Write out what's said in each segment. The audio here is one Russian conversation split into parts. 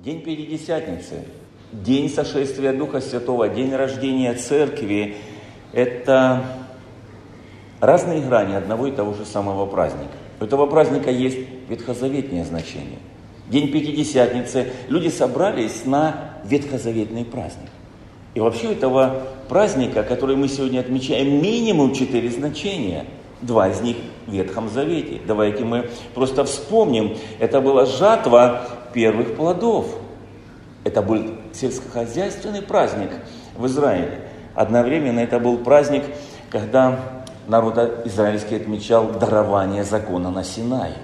День Пятидесятницы, день сошествия Духа Святого, день рождения Церкви – это разные грани одного и того же самого праздника. У этого праздника есть ветхозаветное значение. День Пятидесятницы, люди собрались на ветхозаветный праздник. И вообще у этого праздника, который мы сегодня отмечаем, минимум 4 значения. 2 из них в Ветхом Завете. Давайте мы просто вспомним. Это была жатва первых плодов. Это был сельскохозяйственный праздник в Израиле. Одновременно это был праздник, когда народ израильский отмечал дарование закона на Синае.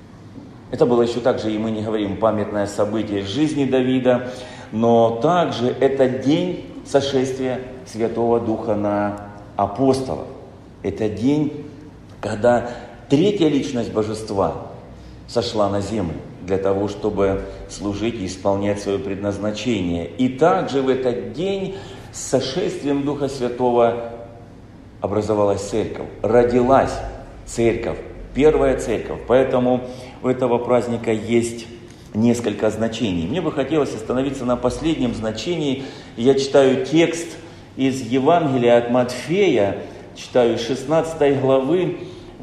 Это было еще также, и мы не говорим, памятное событие жизни Давида, но также это день сошествия Святого Духа на апостолов. Это день, когда третья личность Божества сошла на землю для того, чтобы служить и исполнять свое предназначение. И также в этот день с сошествием Духа Святого образовалась церковь, родилась церковь, первая церковь. Поэтому у этого праздника есть несколько значений. Мне бы хотелось остановиться на последнем значении. Я читаю текст из Евангелия от Матфея, читаю 16 главы,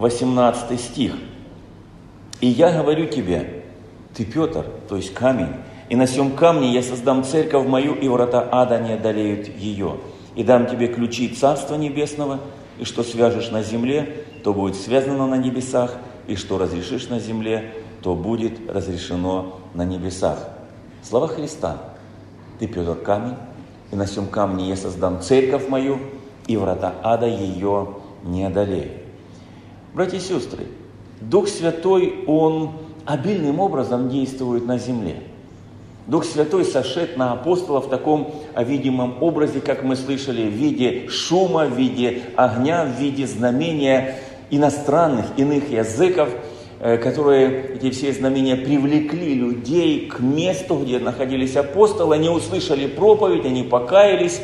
18 стих. «И я говорю тебе, ты Петр, то есть камень, и на сем камне я создам церковь мою, и врата ада не одолеют ее. И дам тебе ключи Царства Небесного, и что свяжешь на земле, то будет связано на небесах, и что разрешишь на земле, то будет разрешено на небесах». Слова Христа. «Ты, Петр, камень, и на сем камне я создам церковь мою, и врата ада ее не одолеют». Братья и сестры, Дух Святой, Он обильным образом действует на земле. Дух Святой сошед на апостолов в таком видимом образе, как мы слышали, в виде шума, в виде огня, в виде знамения иностранных, иных языков, которые, эти все знамения, привлекли людей к месту, где находились апостолы. Они услышали проповедь, они покаялись,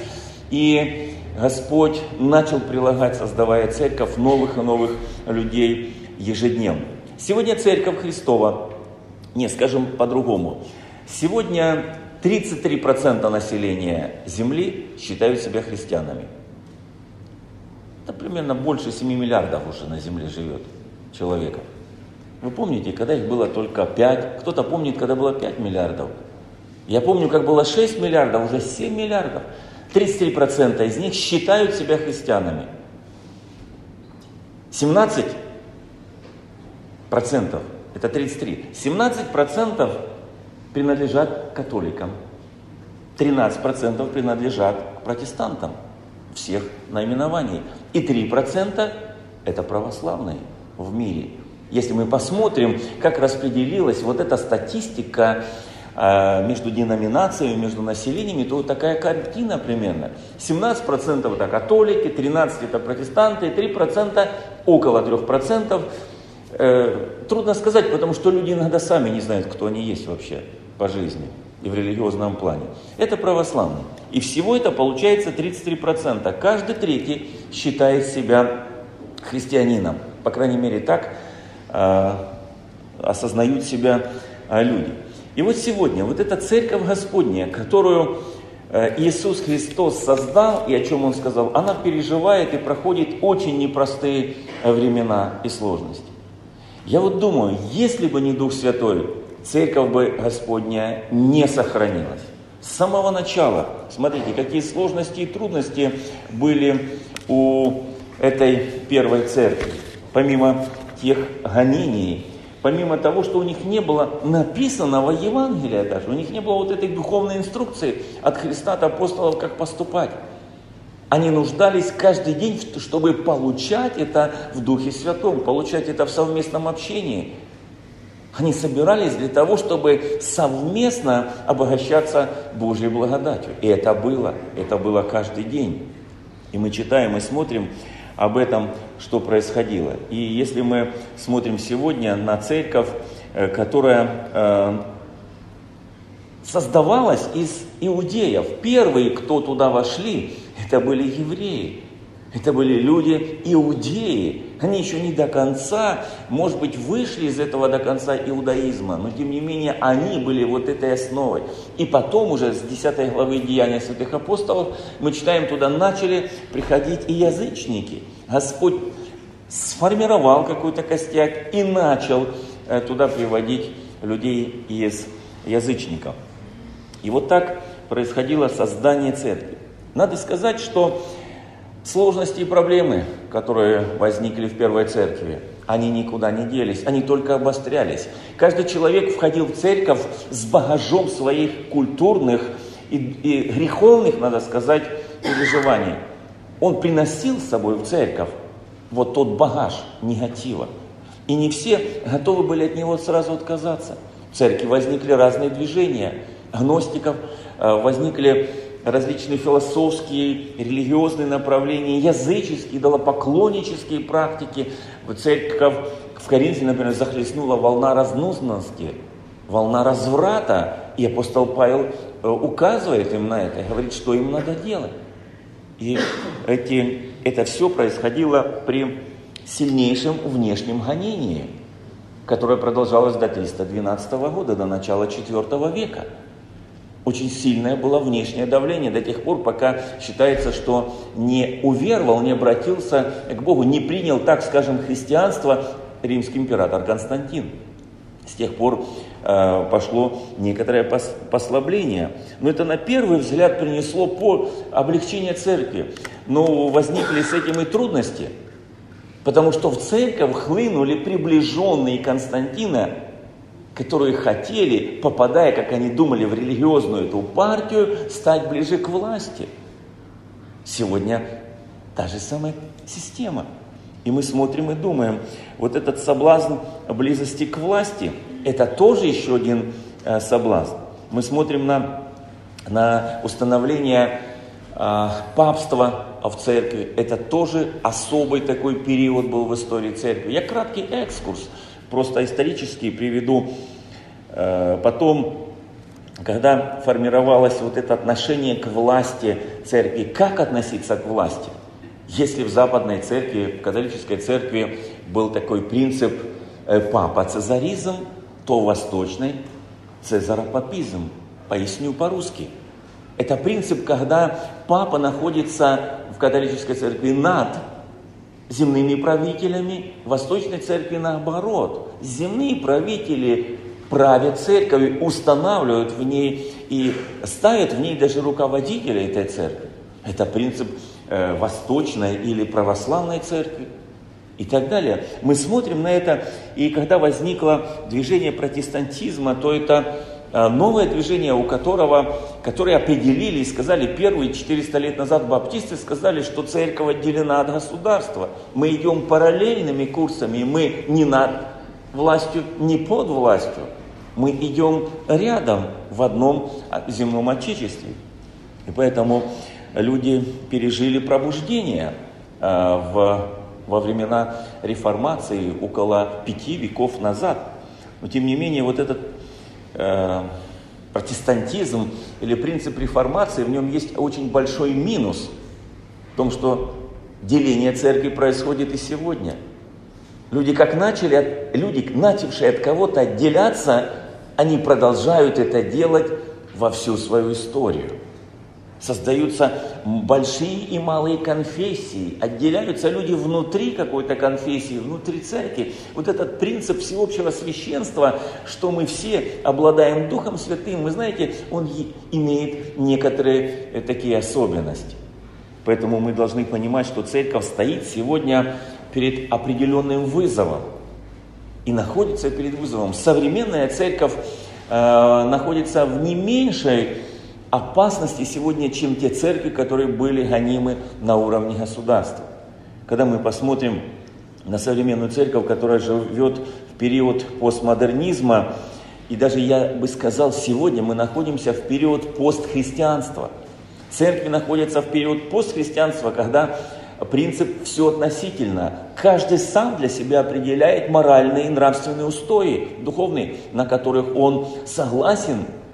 и Господь начал прилагать, создавая церковь, новых и новых людей ежедневно. Сегодня Церковь Христова, скажем по-другому, сегодня 33% населения Земли считают себя христианами. Это примерно больше 7 миллиардов уже на Земле живет человеков. Вы помните, когда их было только 5? Кто-то помнит, когда было 5 миллиардов. Я помню, как было 6 миллиардов, уже 7 миллиардов. 33% из них считают себя христианами. 17%, это 33, 17% принадлежат католикам, 13% принадлежат протестантам всех наименований, и 3% это православные в мире. Если мы посмотрим, как распределилась вот эта статистика между деноминациями, между населениями, то вот такая картина примерно. 17% это католики, 13% это протестанты, 3%, около 3%. Трудно сказать, потому что люди иногда сами не знают, кто они есть вообще по жизни и в религиозном плане. Это православные. И всего это получается 33%. Каждый третий считает себя христианином. По крайней мере, так осознают себя люди. И вот сегодня вот эта Церковь Господня, которую Иисус Христос создал, и о чем Он сказал, она переживает и проходит очень непростые времена и сложности. Я вот думаю, если бы не Дух Святой, Церковь бы Господня не сохранилась. С самого начала, смотрите, какие сложности и трудности были у этой первой церкви. Помимо тех гонений, помимо того, что у них не было написанного Евангелия даже, у них не было вот этой духовной инструкции от Христа, от апостолов, как поступать. Они нуждались каждый день, чтобы получать это в Духе Святом, получать это в совместном общении. Они собирались для того, чтобы совместно обогащаться Божьей благодатью. И это было каждый день. И мы читаем и смотрим об этом, что происходило. И если мы смотрим сегодня на церковь, которая создавалась из иудеев, первые, кто туда вошли, это были евреи. Это были люди иудеи. Они еще не до конца, может быть, вышли из этого до конца иудаизма, но тем не менее они были вот этой основой. И потом уже с 10 главы Деяния святых апостолов мы читаем, туда начали приходить и язычники. Господь сформировал какой-то костяк и начал туда приводить людей из язычников. И вот так происходило создание церкви. Надо сказать, что сложности и проблемы, которые возникли в первой церкви, они никуда не делись, они только обострялись. Каждый человек входил в церковь с багажом своих культурных и греховных, надо сказать, переживаний. Он приносил с собой в церковь вот тот багаж негатива. И не все готовы были от него сразу отказаться. В церкви возникли разные движения гностиков, возникли различные философские, религиозные направления, языческие, идолопоклоннические практики. В церковь в Коринфе, например, захлестнула волна разнузданности, волна разврата. И апостол Павел указывает им на это, говорит, что им надо делать. И это все происходило при сильнейшем внешнем гонении, которое продолжалось до 312 года, до начала IV века. Очень сильное было внешнее давление до тех пор, пока считается, что не уверовал, не обратился к Богу, не принял, так скажем, христианство римский император Константин. С тех пор пошло некоторое послабление. Но это на первый взгляд принесло облегчение церкви. Но возникли с этим и трудности, потому что в церковь хлынули приближенные Константина, которые хотели, попадая, как они думали, в религиозную эту партию, стать ближе к власти. Сегодня та же самая система. И мы смотрим и думаем, вот этот соблазн близости к власти, это тоже еще один соблазн. Мы смотрим на установление папства в церкви. Это тоже особый такой период был в истории церкви. Я краткий экскурс, просто исторически приведу. Потом, когда формировалось вот это отношение к власти церкви, как относиться к власти? Если в западной церкви, в католической церкви был такой принцип папа-цезаризм, то в восточной цезаропапизм. Поясню по-русски. Это принцип, когда папа находится в католической церкви над земными правителями, в восточной церкви наоборот. Земные правители правят церковью, устанавливают в ней и ставят в ней даже руководителя этой церкви. Это принцип восточной или православной церкви и так далее. Мы смотрим на это, и когда возникло движение протестантизма, то это новое движение, которые определили и сказали, первые 400 лет назад баптисты сказали, что церковь отделена от государства. Мы идем параллельными курсами, мы не над властью, не под властью. Мы идем рядом в одном земном отечестве. И поэтому люди пережили пробуждение во времена реформации около 5 веков назад. Но тем не менее, вот этот протестантизм или принцип реформации, в нем есть очень большой минус в том, что деление церкви происходит и сегодня. Люди, начавшие от кого-то отделяться, они продолжают это делать во всю свою историю. Создаются большие и малые конфессии, отделяются люди внутри какой-то конфессии, внутри церкви. Вот этот принцип всеобщего священства, что мы все обладаем Духом Святым, вы знаете, он имеет некоторые такие особенности. Поэтому мы должны понимать, что церковь стоит сегодня перед определенным вызовом и находится перед вызовом. Современная церковь находится в не меньшей опасности сегодня, чем те церкви, которые были гонимы на уровне государства. Когда мы посмотрим на современную церковь, которая живет в период постмодернизма, и даже я бы сказал, сегодня мы находимся в период постхристианства. Церкви находятся в период постхристианства, когда принцип все относительно. Каждый сам для себя определяет моральные и нравственные устои духовные, на которых он согласен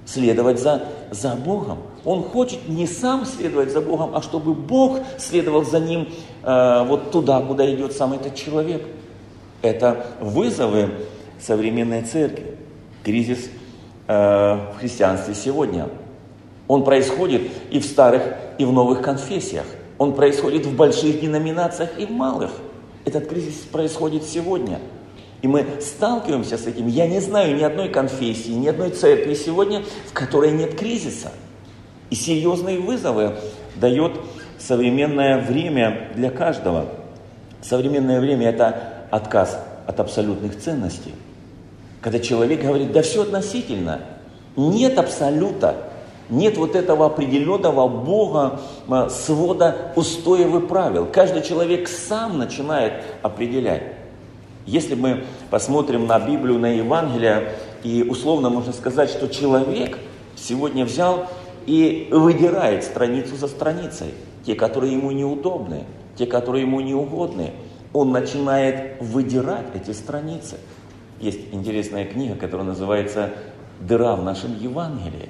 следовать за Богом. Он хочет не сам следовать за Богом, а чтобы Бог следовал за ним вот туда, куда идет сам этот человек. Это вызовы современной церкви, кризис в христианстве сегодня. Он происходит и в старых, и в новых конфессиях. Он происходит в больших деноминациях и в малых. Этот кризис происходит сегодня. И мы сталкиваемся с этим. Я не знаю ни одной конфессии, ни одной церкви сегодня, в которой нет кризиса. И серьезные вызовы дает современное время для каждого. Современное время – это отказ от абсолютных ценностей. Когда человек говорит, да все относительно, нет абсолюта, нет вот этого определенного Бога, свода устоев и правил. Каждый человек сам начинает определять. Если мы посмотрим на Библию, на Евангелие, и условно можно сказать, что человек сегодня взял и выдирает страницу за страницей. Те, которые ему неудобны, те, которые ему не угодны. Он начинает выдирать эти страницы. Есть интересная книга, которая называется «Дыра в нашем Евангелии».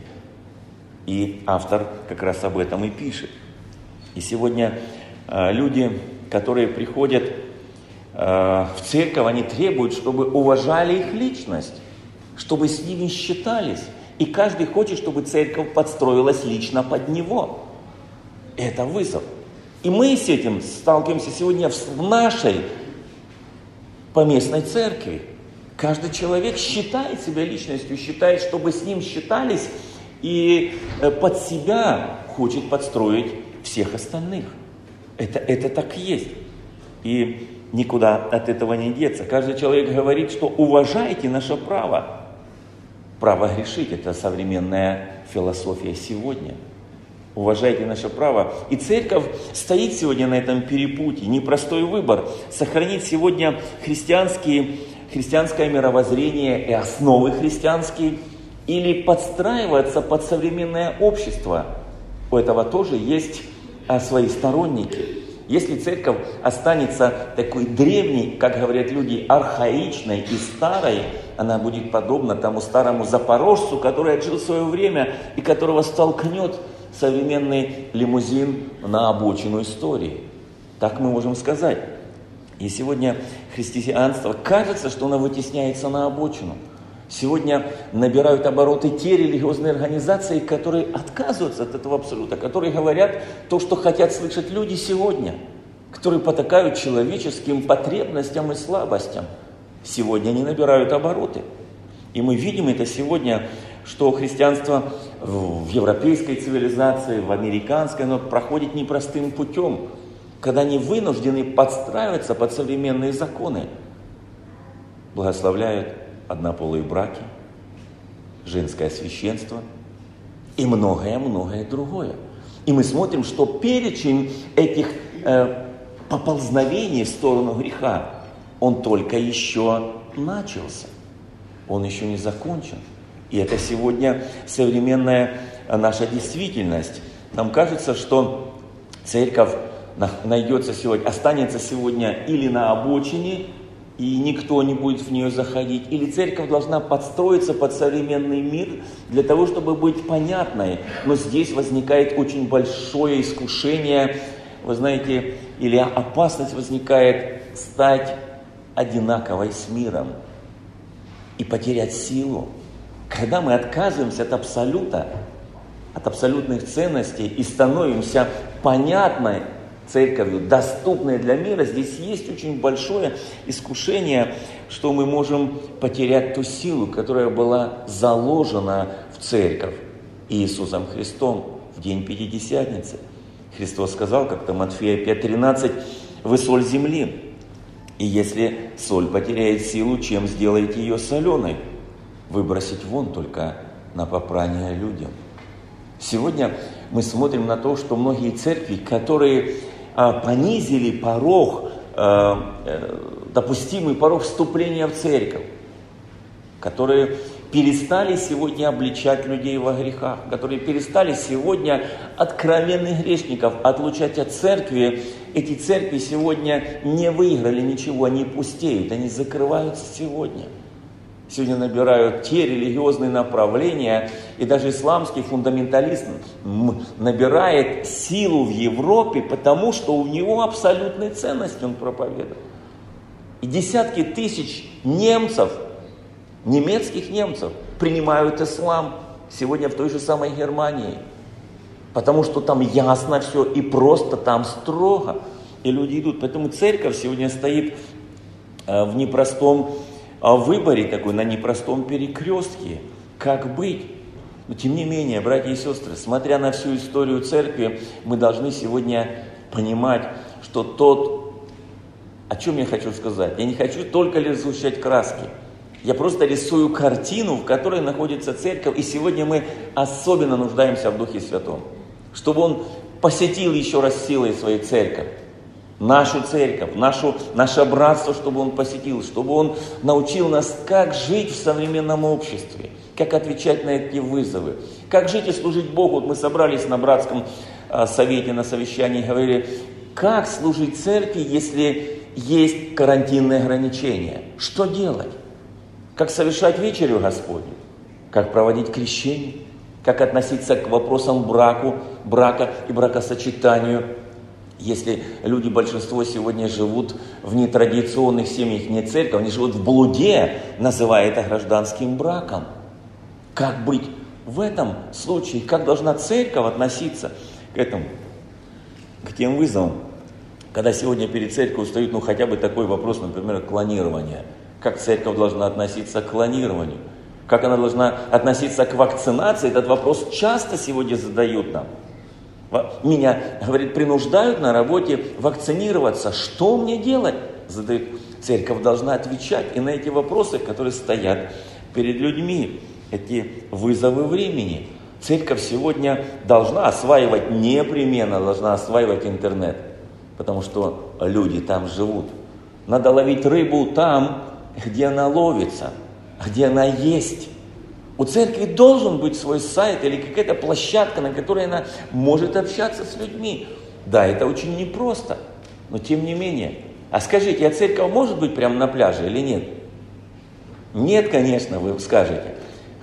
И автор как раз об этом и пишет. И сегодня люди, которые приходят в церковь, они требуют, чтобы уважали их личность, чтобы с ними считались. И каждый хочет, чтобы церковь подстроилась лично под него. Это вызов. И мы с этим сталкиваемся сегодня в нашей поместной церкви. Каждый человек считает себя личностью, считает, чтобы с ним считались, и под себя хочет подстроить всех остальных. Это так и есть. И никуда от этого не деться. Каждый человек говорит, что уважайте наше право. Право грешить – это современная философия сегодня. Уважайте наше право. И церковь стоит сегодня на этом перепутье. Непростой выбор. Сохранить сегодня христианское мировоззрение и основы христианские, или подстраиваться под современное общество. У этого тоже есть свои сторонники. Если церковь останется такой древней, как говорят люди, архаичной и старой, она будет подобна тому старому запорожцу, который отжил свое время и которого столкнет современный лимузин на обочину истории. Так мы можем сказать. И сегодня христианство кажется, что оно вытесняется на обочину. Сегодня набирают обороты те религиозные организации, которые отказываются от этого абсолюта, которые говорят то, что хотят слышать люди сегодня, которые потакают человеческим потребностям и слабостям. Сегодня они набирают обороты. И мы видим это сегодня, что христианство в европейской цивилизации, в американской, оно проходит непростым путем, когда они вынуждены подстраиваться под современные законы. Благословляют однополые браки, женское священство и многое-многое другое. И мы смотрим, что перечень этих поползновений в сторону греха, он только еще начался, он еще не закончен. И это сегодня современная наша действительность. Нам кажется, что церковь найдется сегодня, останется сегодня или на обочине, и никто не будет в нее заходить. Или церковь должна подстроиться под современный мир для того, чтобы быть понятной. Но здесь возникает очень большое искушение, вы знаете, или опасность возникает стать одинаковой с миром и потерять силу. Когда мы отказываемся от абсолюта, от абсолютных ценностей и становимся понятной церковью, доступной для мира, здесь есть очень большое искушение, что мы можем потерять ту силу, которая была заложена в церковь Иисусом Христом в день Пятидесятницы. Христос сказал как-то, Матфея 5:13, «Вы соль земли, и если соль потеряет силу, чем сделаете ее соленой? Выбросить вон только на попрание людям». Сегодня мы смотрим на то, что многие церкви, которые понизили порог, допустимый порог вступления в церковь, которые перестали сегодня обличать людей во грехах, которые перестали сегодня откровенных грешников отлучать от церкви, эти церкви сегодня не выиграли ничего, они пустеют, они закрываются сегодня. сегодня набирают те религиозные направления, и даже исламский фундаментализм набирает силу в Европе, потому что у него абсолютные ценности он проповедует. И десятки тысяч немцев, немецких немцев, принимают ислам сегодня в той же самой Германии. Потому что там ясно все и просто там строго. И люди идут. Поэтому церковь сегодня стоит в непростом выборе, такой, на непростом перекрестке. Как быть? Но тем не менее, братья и сестры, смотря на всю историю церкви, мы должны сегодня понимать, что о чем я хочу сказать. Я не хочу только лишь сгущать краски. Я просто рисую картину, в которой находится церковь. И сегодня мы особенно нуждаемся в Духе Святом. Чтобы Он посетил еще раз силой своей церковь. Нашу церковь, наше братство, чтобы Он посетил. Чтобы Он научил нас, как жить в современном обществе. Как отвечать на эти вызовы. Как жить и служить Богу. Вот мы собрались на братском совете, на совещании, говорили, как служить церкви, если есть карантинные ограничения. Что делать? Как совершать вечерю Господню? Как проводить крещение? Как относиться к вопросам брака и бракосочетанию? Если люди, большинство сегодня живут в нетрадиционных семьях, не церковь, они живут в блуде, называя это гражданским браком. Как быть в этом случае? Как должна церковь относиться к этому? К тем вызовам? Когда сегодня перед церковью стоит хотя бы такой вопрос, например, клонирования. Как церковь должна относиться к клонированию? Как она должна относиться к вакцинации? Этот вопрос часто сегодня задают нам. Меня, говорит, принуждают на работе вакцинироваться. Что мне делать? Задают. Церковь должна отвечать и на эти вопросы, которые стоят перед людьми. Эти вызовы времени. Церковь сегодня должна осваивать, непременно должна осваивать интернет. Потому что люди там живут. Надо ловить рыбу там, где она ловится, где она есть. У церкви должен быть свой сайт или какая-то площадка, на которой она может общаться с людьми. Да, это очень непросто, но тем не менее. А скажите, церковь может быть прямо на пляже или нет? Нет, конечно, вы скажете.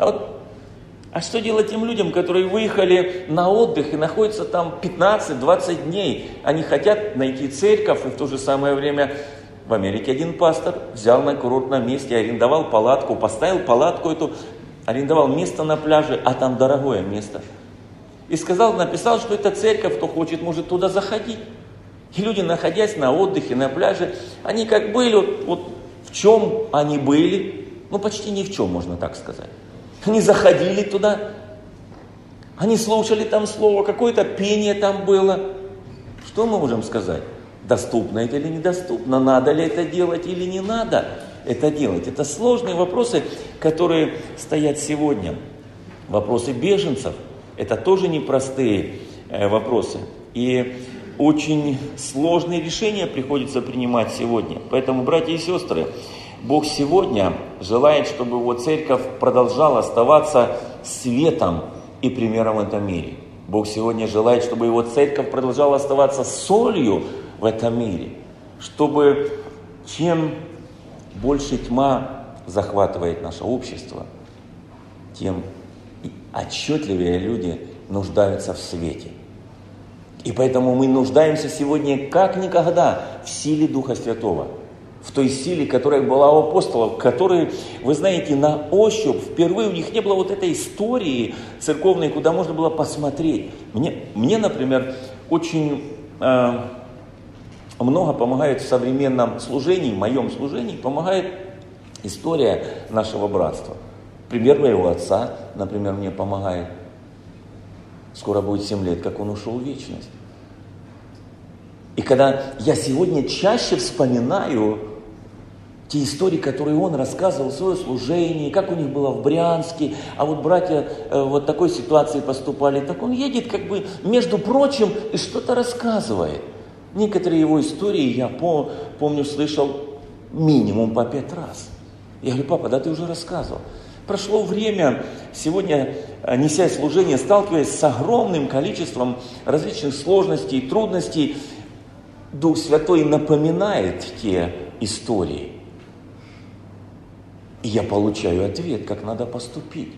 А что делать тем людям, которые выехали на отдых и находятся там 15-20 дней? Они хотят найти церковь, и в то же самое время в Америке один пастор взял на курортном месте, арендовал палатку, поставил палатку эту, арендовал место на пляже, а там дорогое место. И написал, что это церковь, кто хочет, может туда заходить. И люди, находясь на отдыхе, на пляже, они как были, в чем они были, почти ни в чем, можно так сказать. Они заходили туда, они слушали там слово, какое-то пение там было. Что мы можем сказать? Доступно это или недоступно? Надо ли это делать или не надо это делать? Это сложные вопросы, которые стоят сегодня. Вопросы беженцев – это тоже непростые вопросы. И очень сложные решения приходится принимать сегодня. Поэтому, братья и сестры, Бог сегодня желает, чтобы Его церковь продолжала оставаться светом и примером в этом мире. Бог сегодня желает, чтобы Его церковь продолжала оставаться солью в этом мире. Чтобы чем больше тьма захватывает наше общество, тем отчетливее люди нуждаются в свете. И поэтому мы нуждаемся сегодня как никогда в силе Духа Святого. В той силе, которая была у апостолов, которые, вы знаете, на ощупь, впервые у них не было этой истории церковной, куда можно было посмотреть. Мне, например, очень много помогает в современном служении, в моем служении, помогает история нашего братства. Пример моего отца, например, мне помогает. Скоро будет 7 лет, как он ушел в вечность. И когда я сегодня чаще вспоминаю те истории, которые он рассказывал в своем служении, как у них было в Брянске, а братья в такой ситуации поступали, так он едет между прочим и что-то рассказывает. Некоторые его истории я помню, слышал минимум по 5 раз. Я говорю, папа, да ты уже рассказывал. Прошло время, сегодня, неся служение, сталкиваясь с огромным количеством различных сложностей и трудностей, Дух Святой напоминает те истории. И я получаю ответ, как надо поступить.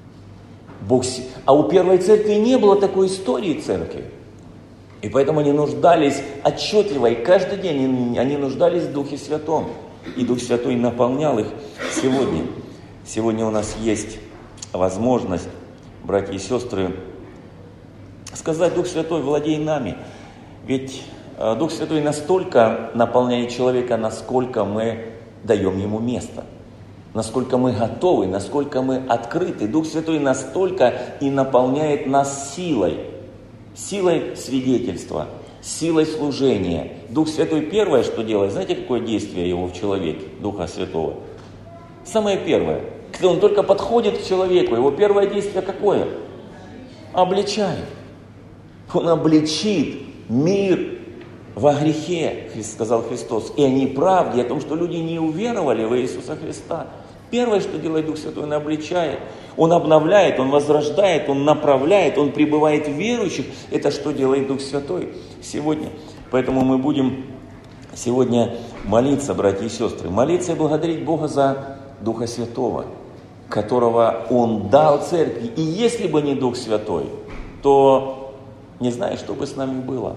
А у первой церкви не было такой истории церкви. И поэтому они нуждались отчетливо, и каждый день они нуждались в Духе Святом. И Дух Святой наполнял их сегодня. Сегодня у нас есть возможность, братья и сестры, сказать: Дух Святой, владей нами. Ведь Дух Святой настолько наполняет человека, насколько мы даем ему место. Насколько мы готовы, насколько мы открыты. Дух Святой настолько и наполняет нас силой. Силой свидетельства, силой служения. Дух Святой первое, что делает, знаете, какое действие его в человеке, Духа Святого? Самое первое. Когда он только подходит к человеку, его первое действие какое? Обличает. Он обличит мир во грехе, сказал Христос, и о неправде, о том, что люди не уверовали в Иисуса Христа. Первое, что делает Дух Святой, он обличает, он обновляет, он возрождает, он направляет, он пребывает в верующих. Это что делает Дух Святой сегодня. Поэтому мы будем сегодня молиться, братья и сестры, молиться и благодарить Бога за Духа Святого, которого Он дал церкви. И если бы не Дух Святой, то не знаю, что бы с нами было.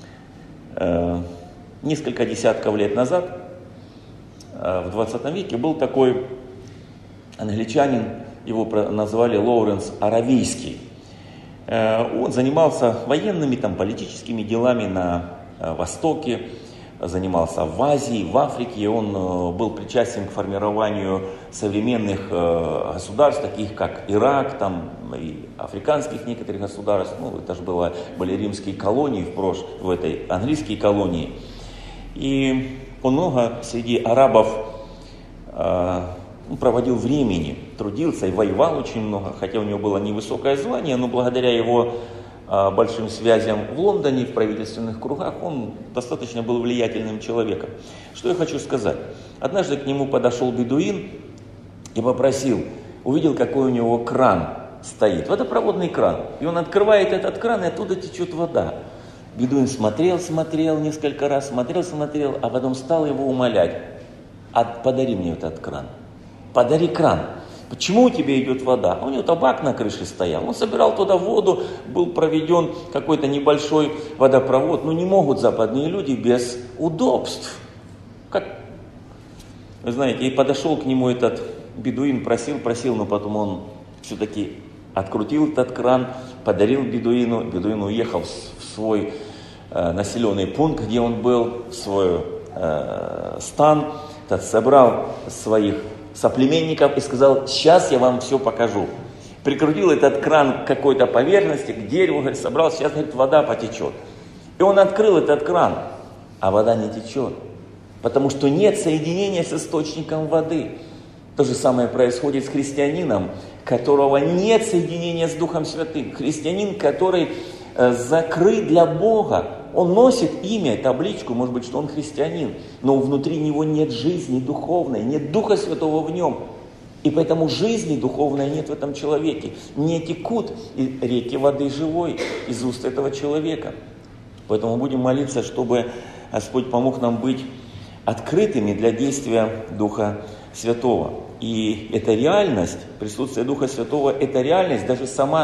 Несколько десятков лет назад, в 20 веке, был такой англичанин, его назвали Лоуренс Аравийский. Он занимался военными, политическими делами на Востоке, занимался в Азии, в Африке. Он был причастен к формированию современных государств, таких как Ирак, и африканских некоторых государств. Это же были римские колонии в этой английской колонии. И он много среди арабов проводил времени, трудился и воевал очень много, хотя у него было невысокое звание, но благодаря его большим связям в Лондоне, в правительственных кругах, он достаточно был влиятельным человеком. Что я хочу сказать? Однажды к нему подошел бедуин и попросил, увидел, какой у него кран стоит, водопроводный кран. И он открывает этот кран, и оттуда течет вода. Бедуин смотрел несколько раз, смотрел, а потом стал его умолять: подари мне этот кран, подари кран. Почему у тебя идет вода? У него табак на крыше стоял. Он собирал туда воду, был проведен какой-то небольшой водопровод. Не могут западные люди без удобств. Вы знаете, и подошел к нему этот бедуин, просил, но потом он все-таки открутил этот кран, подарил бедуину. Бедуин уехал в свой населенный пункт, где он был, в свой стан, собрал своих соплеменников и сказал: сейчас я вам все покажу. Прикрутил этот кран к какой-то поверхности, к дереву, собрал, сейчас, вода потечет. И он открыл этот кран, а вода не течет, потому что нет соединения с источником воды. То же самое происходит с христианином, которого нет соединения с Духом Святым. Христианин, который закрыт для Бога. Он носит имя, табличку, может быть, что он христианин, но внутри него нет жизни духовной, нет Духа Святого в нем. И поэтому жизни духовной нет в этом человеке. Не текут реки воды живой из уст этого человека. Поэтому будем молиться, чтобы Господь помог нам быть открытыми для действия Духа Святого. И эта реальность, присутствие Духа Святого, эта реальность, даже сама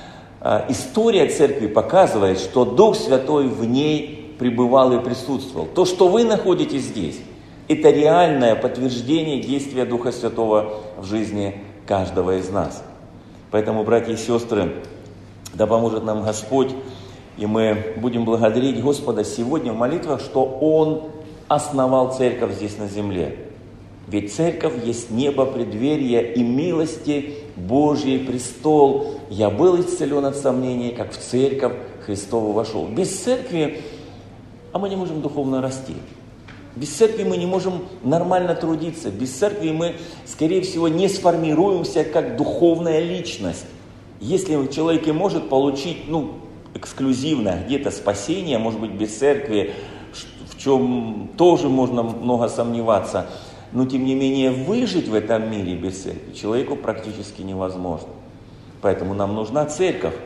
история церкви показывает, что Дух Святой в ней пребывал и присутствовал. То, что вы находитесь здесь, это реальное подтверждение действия Духа Святого в жизни каждого из нас. Поэтому, братья и сестры, да поможет нам Господь, и мы будем благодарить Господа сегодня в молитвах, что Он основал церковь здесь на земле. Ведь церковь есть небо преддверия и милости Божьей престол. Я был исцелен от сомнений, как в церковь Христову вошел. Без церкви, мы не можем духовно расти. Без церкви мы не можем нормально трудиться. Без церкви мы, скорее всего, не сформируемся как духовная личность. Если человек и может получить, эксклюзивно где-то спасение, может быть, без церкви, в чем тоже можно много сомневаться, но, тем не менее, выжить в этом мире без церкви человеку практически невозможно. Поэтому нам нужна церковь,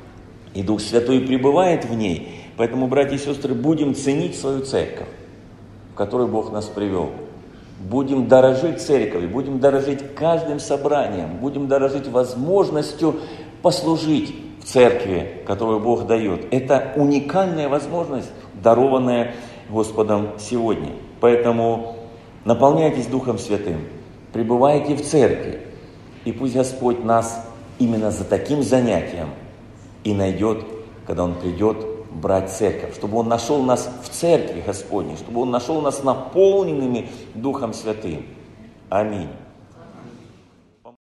и Дух Святой пребывает в ней. Поэтому, братья и сестры, будем ценить свою церковь, в которую Бог нас привел. будем дорожить церковью, будем дорожить каждым собранием, будем дорожить возможностью послужить в церкви, которую Бог дает. Это уникальная возможность, дарованная Господом сегодня. Поэтому наполняйтесь Духом Святым, пребывайте в церкви, и пусть Господь нас именно за таким занятием и найдет, когда Он придет брать церковь, чтобы Он нашел нас в церкви Господней, чтобы Он нашел нас наполненными Духом Святым. Аминь.